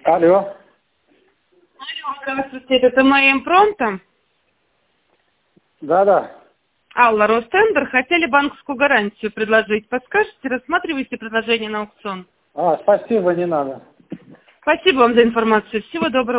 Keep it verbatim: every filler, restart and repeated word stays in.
Алло. Алло, здравствуйте, это ММ Промто? Да, да. Алла, Ростендер, хотели банковскую гарантию предложить. Подскажете, рассматриваете предложение на аукцион? А, спасибо, не надо. Спасибо вам за информацию. Всего доброго.